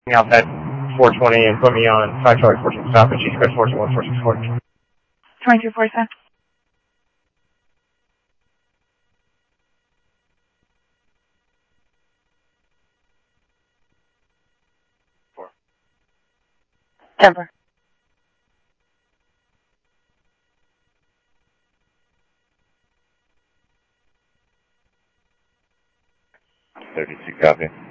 Out that 420 and put me on 5 Charlie 14 stop at G Square 421 464. 2247. Denver. 32, copy.